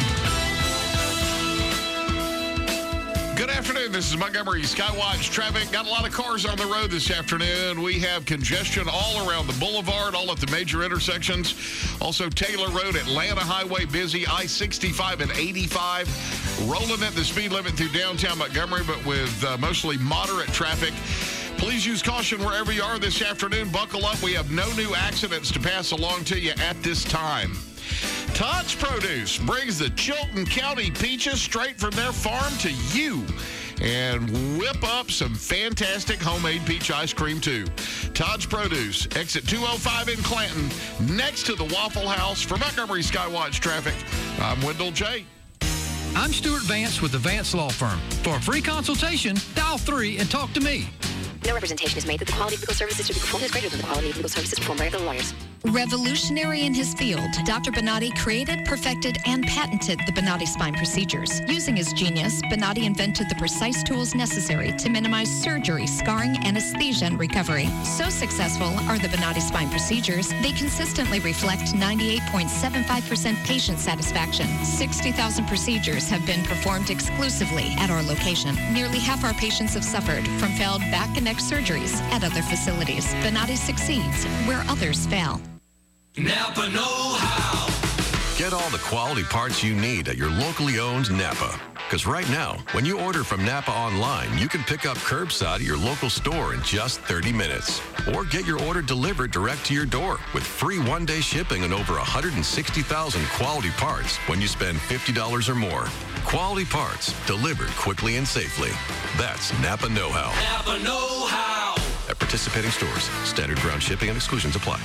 Good afternoon. This is Montgomery Skywatch traffic. Got a lot of cars on the road this afternoon. We have congestion all around the boulevard, all at the major intersections. Also, Taylor Road, Atlanta Highway busy. I sixty-five and eighty-five rolling at the speed limit through downtown Montgomery, but with uh, mostly moderate traffic. Please use caution wherever you are this afternoon. Buckle up. We have no new accidents to pass along to you at this time. Todd's Produce brings the Chilton County peaches straight from their farm to you. And whip up some fantastic homemade peach ice cream, too. Todd's Produce, exit two oh five in Clanton, next to the Waffle House. For Montgomery Skywatch traffic, I'm Wendell J. I'm Stuart Vance with the Vance Law Firm. For a free consultation, dial three and talk to me. No representation is made that the quality of legal services to be performed is greater than the quality of legal services performed by other lawyers. Revolutionary in his field, Doctor Bonatti created, perfected, and patented the Bonatti spine procedures. Using his genius, Bonatti invented the precise tools necessary to minimize surgery, scarring, anesthesia, and recovery. So successful are the Bonatti spine procedures, they consistently reflect ninety-eight point seven five percent patient satisfaction. sixty thousand procedures have been performed exclusively at our location. Nearly half our patients have suffered from failed back and neck surgeries at other facilities. Bonatti succeeds where others fail. Napa know-how. Get all the quality parts you need at your locally owned Napa. Because right now, when you order from Napa online, you can pick up curbside at your local store in just thirty minutes. Or get your order delivered direct to your door with free one-day shipping on over one hundred sixty thousand quality parts when you spend fifty dollars or more. Quality parts delivered quickly and safely. That's Napa know-how. Napa know-how. At participating stores, standard ground shipping and exclusions apply.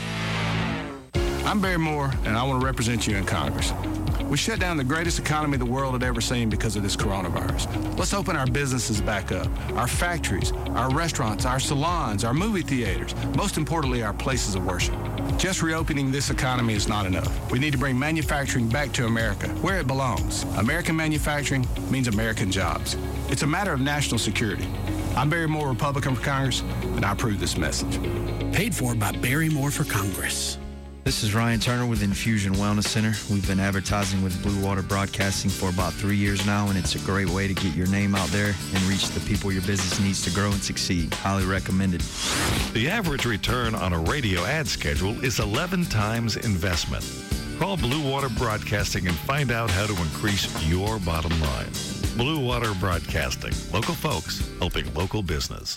I'm Barry Moore, and I want to represent you in Congress. We shut down the greatest economy the world had ever seen because of this coronavirus. Let's open our businesses back up, our factories, our restaurants, our salons, our movie theaters, most importantly, our places of worship. Just reopening this economy is not enough. We need to bring manufacturing back to America, where it belongs. American manufacturing means American jobs. It's a matter of national security. I'm Barry Moore, Republican for Congress, and I approve this message. Paid for by Barry Moore for Congress. This is Ryan Turner with Infusion Wellness Center. We've been advertising with Blue Water Broadcasting for about three years now, and it's a great way to get your name out there and reach the people your business needs to grow and succeed. Highly recommended. The average return on a radio ad schedule is eleven times investment. Call Blue Water Broadcasting and find out how to increase your bottom line. Blue Water Broadcasting. Local folks helping local business.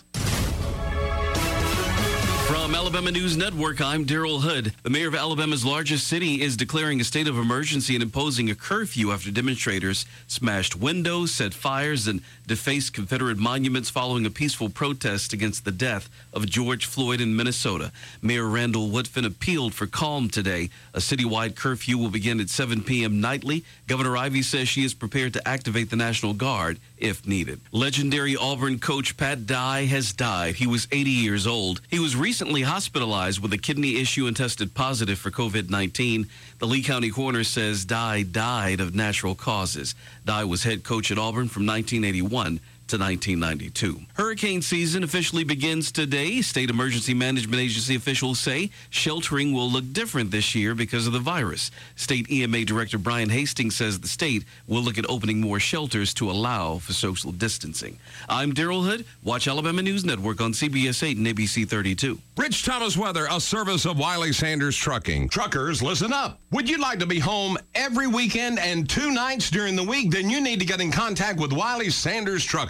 From Alabama News Network, I'm Daryl Hood. The mayor of Alabama's largest city is declaring a state of emergency and imposing a curfew after demonstrators smashed windows, set fires, and defaced Confederate monuments following a peaceful protest against the death of George Floyd in Minnesota. Mayor Randall Woodfin appealed for calm today. A citywide curfew will begin at seven p.m. nightly. Governor Ivey says she is prepared to activate the National Guard if needed. Legendary Auburn coach Pat Dye has died. He was eighty years old. He was recently hospitalized with a kidney issue and tested positive for covid nineteen. The Lee County coroner says Dye died of natural causes. Dye was head coach at Auburn from nineteen eighty-one to nineteen ninety-two. Hurricane season officially begins today. State Emergency Management Agency officials say sheltering will look different this year because of the virus. State E M A Director Brian Hastings says the state will look at opening more shelters to allow for social distancing. I'm Daryl Hood. Watch Alabama News Network on C B S eight and A B C thirty-two. Rich Thomas Weather, a service of Wiley Sanders Trucking. Truckers, listen up. Would you like to be home every weekend and two nights during the week? Then you need to get in contact with Wiley Sanders Trucking.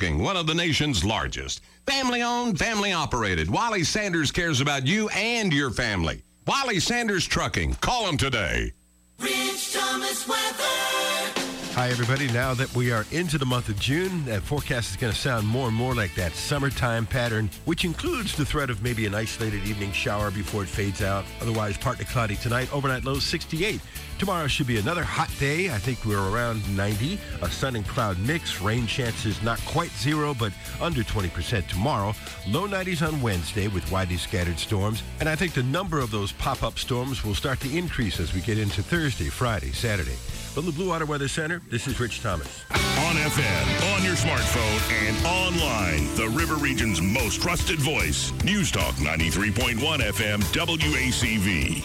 Trucking, one of the nation's largest. Family owned, family operated. Wiley Sanders cares about you and your family. Wiley Sanders Trucking. Call them today. Rich Thomas weather. Hi, everybody. Now that we are into the month of June, that forecast is going to sound more and more like that summertime pattern, which includes the threat of maybe an isolated evening shower before it fades out. Otherwise, partly cloudy tonight. Overnight low sixty-eight. Tomorrow should be another hot day. I think we're around ninety. A sun and cloud mix. Rain chances not quite zero, but under twenty percent tomorrow. Low nineties on Wednesday with widely scattered storms. And I think the number of those pop-up storms will start to increase as we get into Thursday, Friday, Saturday. From the Blue Water Weather Center, this is Rich Thomas. On F M, on your smartphone, and online, the River Region's most trusted voice. News Talk ninety-three point one F M W A C V.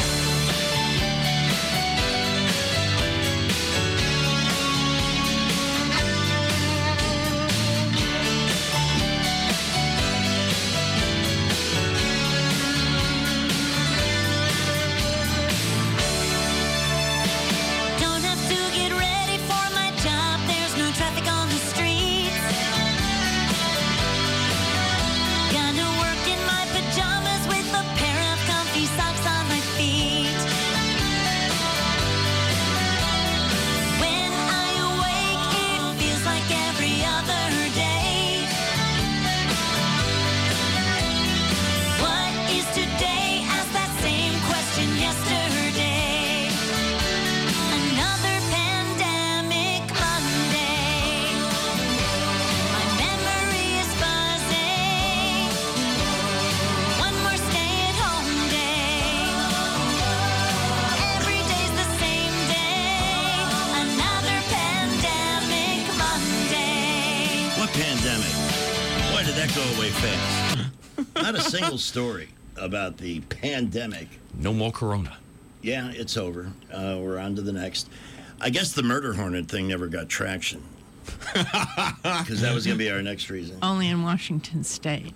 Story about the pandemic. No more corona. Yeah, it's over. Uh, we're on to the next. I guess the murder hornet thing never got traction. Because that was going to be our next reason. Only in Washington State.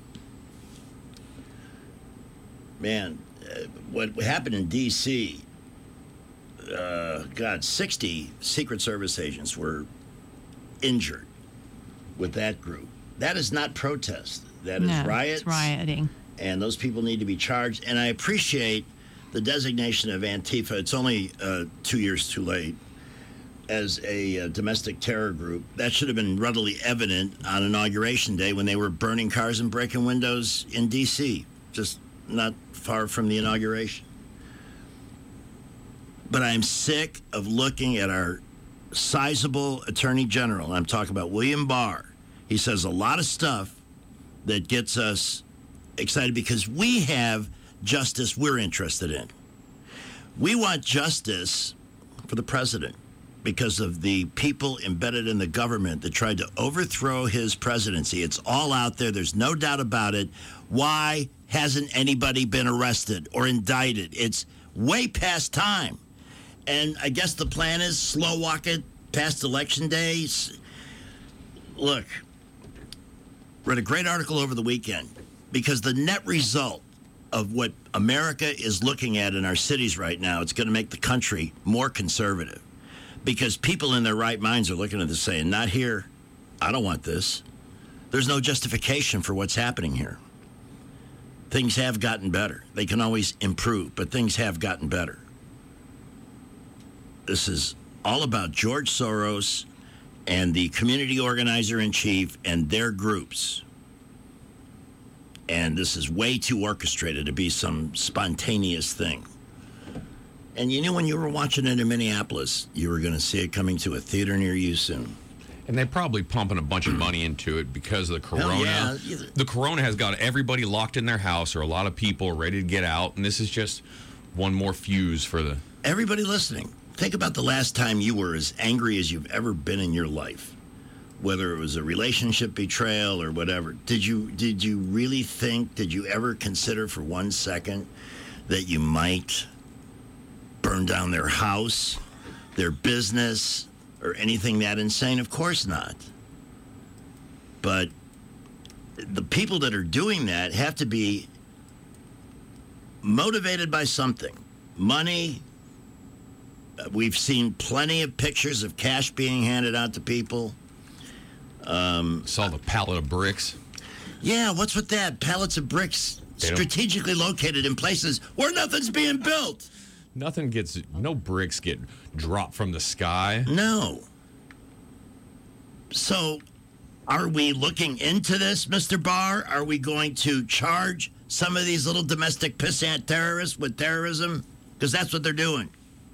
Man, uh, what happened in D C, uh, God, sixty Secret Service agents were injured with that group. That is not protest. That is no, riots. It's rioting. And those people need to be charged. And I appreciate the designation of Antifa. It's only uh, two years too late as a uh, domestic terror group. That should have been readily evident on Inauguration Day when they were burning cars and breaking windows in D C, just not far from the inauguration. But I'm sick of looking at our sizable Attorney General. I'm talking about William Barr. He says a lot of stuff that gets us excited because we have justice we're interested in. We want justice for the president because of the people embedded in the government that tried to overthrow his presidency. It's all out there. There's no doubt about it. Why hasn't anybody been arrested or indicted? It's way past time. And I guess the plan is slow walk it past election days. Look, read a great article over the weekend. Because the net result of what America is looking at in our cities right now, it's going to make the country more conservative. Because people in their right minds are looking at this saying, not here. I don't want this. There's no justification for what's happening here. Things have gotten better. They can always improve, but things have gotten better. This is all about George Soros and the community organizer-in-chief and their groups. And this is way too orchestrated to be some spontaneous thing. And you knew when you were watching it in Minneapolis, you were going to see it coming to a theater near you soon. And they're probably pumping a bunch of money into it because of the corona. Yeah. The corona has got everybody locked in their house, or a lot of people are ready to get out. And this is just one more fuse for the... Everybody listening, think about the last time you were as angry as you've ever been in your life. Whether it was a relationship betrayal or whatever. Did you did you really think, did you ever consider for one second that you might burn down their house, their business, or anything that insane? Of course not. But the people that are doing that have to be motivated by something. Money. We've seen plenty of pictures of cash being handed out to people. Um, Saw the pallet of bricks. Yeah, what's with that? Pallets of bricks They don't- strategically located in places where nothing's being built. Nothing gets, no bricks get dropped from the sky. No. So, are we looking into this, Mister Barr? Are we going to charge some of these little domestic pissant terrorists with terrorism? Because that's what they're doing.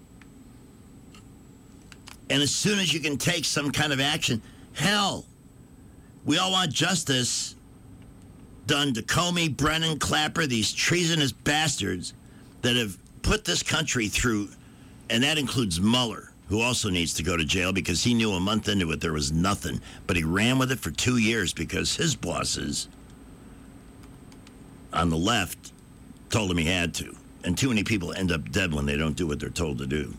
And as soon as you can take some kind of action, hell, we all want justice done to Comey, Brennan, Clapper, these treasonous bastards that have put this country through, and that includes Mueller, who also needs to go to jail because he knew a month into it there was nothing. But he ran with it for two years because his bosses on the left told him he had to. And too many people end up dead when they don't do what they're told to do.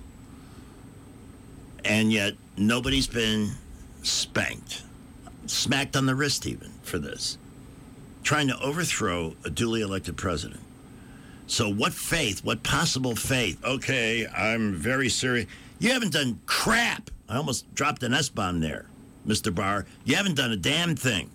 And yet, nobody's been spanked, smacked on the wrist even for this, trying to overthrow a duly elected president. So what faith, what possible faith? Okay, I'm very serious. You haven't done crap. I almost dropped an S-bomb there, Mister Barr. You haven't done a damn thing.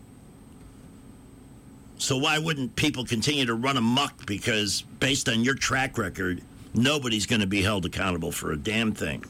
So why wouldn't people continue to run amok? Because based on your track record, nobody's going to be held accountable for a damn thing.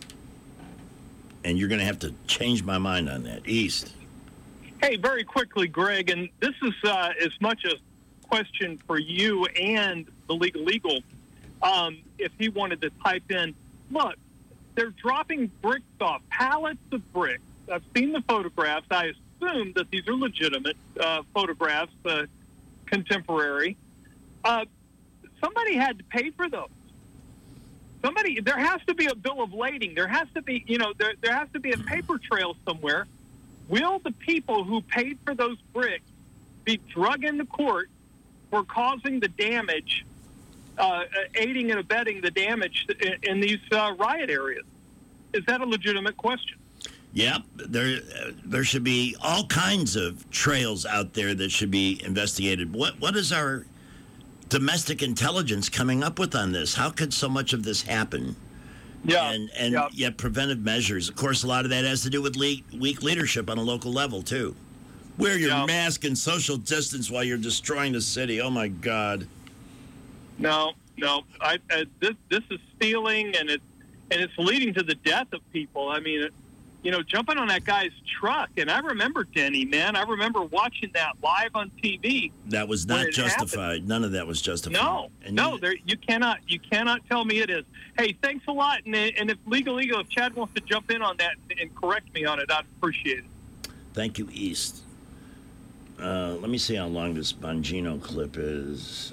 And you're going to have to change my mind on that. East. Hey, very quickly, Greg, and this is uh, as much a question for you and the Legal Legal. Um, if he wanted to type in, look, they're dropping bricks off, pallets of bricks. I've seen the photographs. I assume that these are legitimate uh, photographs, uh, contemporary. Uh, somebody had to pay for those. Somebody, there has to be a bill of lading. There has to be, you know, there, there has to be a paper trail somewhere. Will the people who paid for those bricks be drug into court for causing the damage, uh, aiding and abetting the damage in, in these uh, riot areas? Is that a legitimate question? Yep, there uh, there should be all kinds of trails out there that should be investigated. What what is our domestic intelligence coming up with on this? How could so much of this happen? Yeah, and and yeah. yet preventive measures. Of course, a lot of that has to do with le- weak leadership on a local level too. Wear your Yeah. mask and social distance while you're destroying the city. Oh my God! No, no. I, uh, this this is stealing, and it's and it's leading to the death of people. I mean, it, you know, jumping on that guy's truck, and I remember Denny, man. I remember watching that live on T V. That was when not it justified. happened. None of that was justified. No, And no, you- there you cannot you cannot tell me it is. Hey, thanks a lot, and and if Legal Legal, if Chad wants to jump in on that and correct me on it, I'd appreciate it. Thank you, East. Uh, let me see how long this Bongino clip is.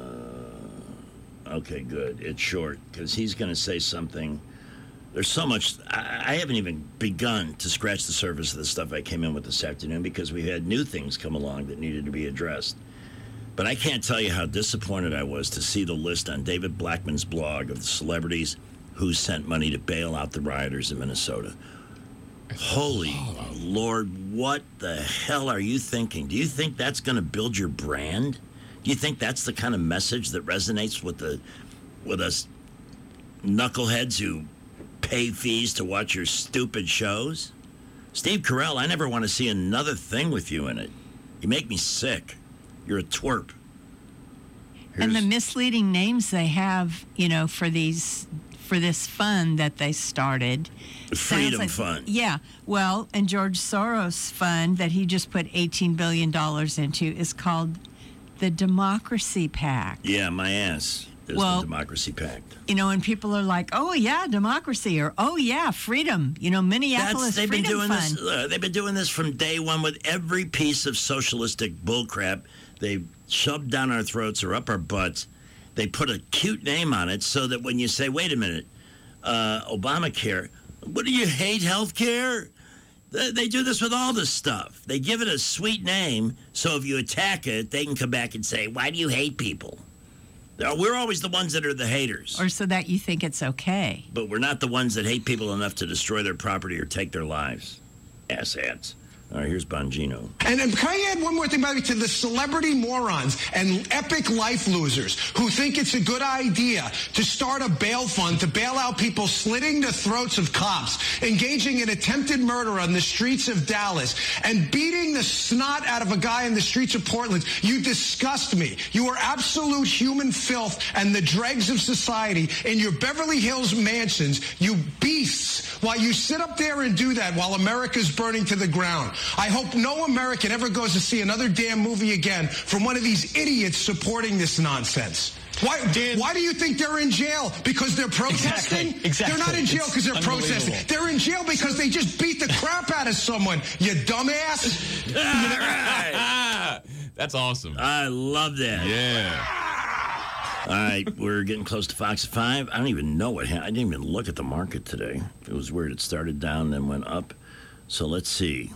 Uh, okay, good. It's short because he's going to say something. There's so much. I, I haven't even begun to scratch the surface of the stuff I came in with this afternoon because we had new things come along that needed to be addressed. But I can't tell you how disappointed I was to see the list on David Blackman's blog of the celebrities who sent money to bail out the rioters in Minnesota. Holy Lord, what the hell are you thinking? Do you think that's going to build your brand? Do you think that's the kind of message that resonates with the with us knuckleheads who pay fees to watch your stupid shows? Steve Carell, I never want to see another thing with you in it. You make me sick. You're a twerp. And the misleading names they have, you know, for these for this fund that they started. The sounds Freedom like- Fund. Yeah. Well, and George Soros' fund that he just put eighteen billion dollars into is called the Democracy Pact. Yeah, my ass is Well- the Democracy Pact. You know, and people are like, oh, yeah, democracy, or oh, yeah, freedom. You know, Minneapolis That's, they've Freedom been doing Fund. this. Uh, they've been doing this from day one with every piece of socialistic bullcrap they've shoved down our throats or up our butts. They put a cute name on it so that when you say, "Wait a minute, uh, Obamacare, what do you hate health care?" They, they do this with all this stuff. They give it a sweet name so if you attack it, they can come back and say, "Why do you hate people?" Now, we're always the ones that are the haters. Or so that you think it's okay. But we're not the ones that hate people enough to destroy their property or take their lives. Asshats. All right, here's Bongino. And, and can I add one more thing, by the way, to the celebrity morons and epic life losers who think it's a good idea to start a bail fund to bail out people slitting the throats of cops, engaging in attempted murder on the streets of Dallas, and beating the snot out of a guy in the streets of Portland. You disgust me. You are absolute human filth and the dregs of society in your Beverly Hills mansions, you beasts, while you sit up there and do that while America's burning to the ground. I hope no American ever goes to see another damn movie again from one of these idiots supporting this nonsense. Why, Dan, why do you think they're in jail? Because they're protesting? Exactly, exactly. They're not in jail because they're It's protesting. They're in jail because they just beat the crap out of someone, you dumbass. All right. That's awesome. I love that. Yeah. All right, we're getting close to Fox at five. I don't even know what happened. I didn't even look at the market today. It was weird. It started down, then went up. So let's see.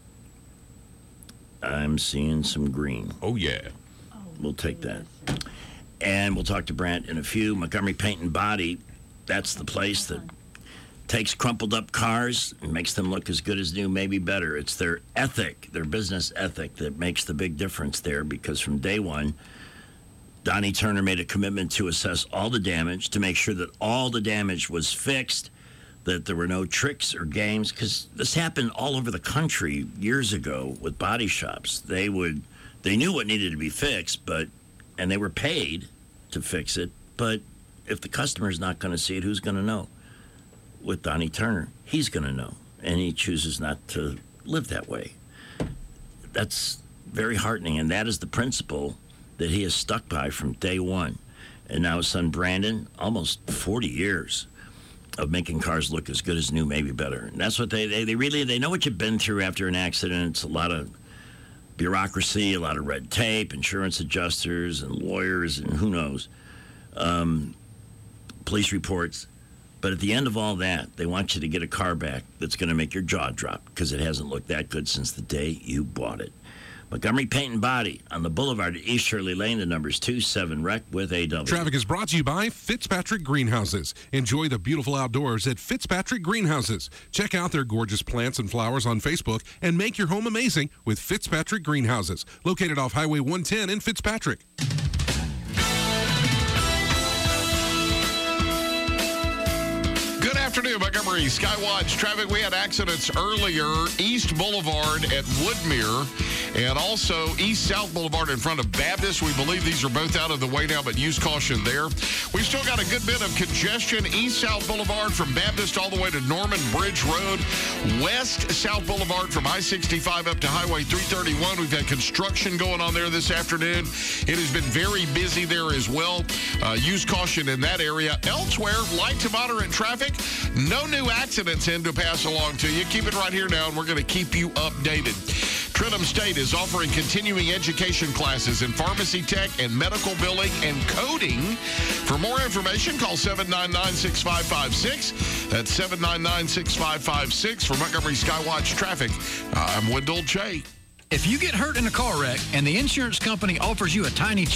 I'm seeing some green. Oh, yeah. We'll take that. And we'll talk to Brant in a few. Montgomery Paint and Body, that's the place that takes crumpled up cars and makes them look as good as new, maybe better. It's their ethic, their business ethic, that makes the big difference there, because from day one, Donnie Turner made a commitment to assess all the damage, to make sure that all the damage was fixed, that there were no tricks or games, because this happened all over the country years ago with body shops. They would, they knew what needed to be fixed, but, and they were paid to fix it, but if the customer's not going to see it, who's going to know? With Donnie Turner, he's going to know, and he chooses not to live that way. That's very heartening, and that is the principle that he has stuck by from day one. And now his son Brandon, almost forty years of making cars look as good as new, maybe better. And that's what they, they, they really, they know what you've been through after an accident. It's a lot of bureaucracy, a lot of red tape, insurance adjusters and lawyers and who knows, um, police reports. But at the end of all that, they want you to get a car back that's going to make your jaw drop, because it hasn't looked that good since the day you bought it. Montgomery Paint and Body on the Boulevard at East Shirley Lane. The number's two seven rec with A W. Traffic is brought to you by Fitzpatrick Greenhouses. Enjoy the beautiful outdoors at Fitzpatrick Greenhouses. Check out their gorgeous plants and flowers on Facebook and make your home amazing with Fitzpatrick Greenhouses, located off Highway one ten in Fitzpatrick. Good afternoon, Montgomery Skywatch traffic. We had accidents earlier, East Boulevard at Woodmere, and also East-South Boulevard in front of Baptist. We believe these are both out of the way now, but use caution there. We've still got a good bit of congestion, East-South Boulevard from Baptist all the way to Norman Bridge Road, West-South Boulevard from I sixty-five up to Highway three thirty-one. We've had construction going on there this afternoon. It has been very busy there as well. Uh, use caution in that area. Elsewhere, light to moderate traffic. No new accidents in to pass along to you. Keep it right here now, and we're going to keep you updated. Trentham State is offering continuing education classes in pharmacy tech and medical billing and coding. For more information, call seven nine nine, six five five six. That's seven nine nine, six five five six. For Montgomery Skywatch Traffic, I'm Wendell Che. If you get hurt in a car wreck and the insurance company offers you a tiny check,